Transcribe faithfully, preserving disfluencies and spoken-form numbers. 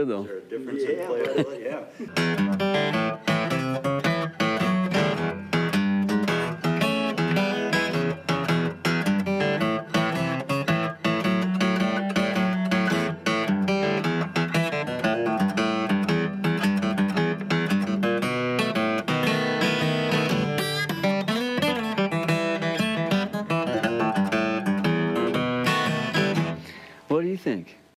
good, though. Is there a difference in Yeah, flavor? well, yeah.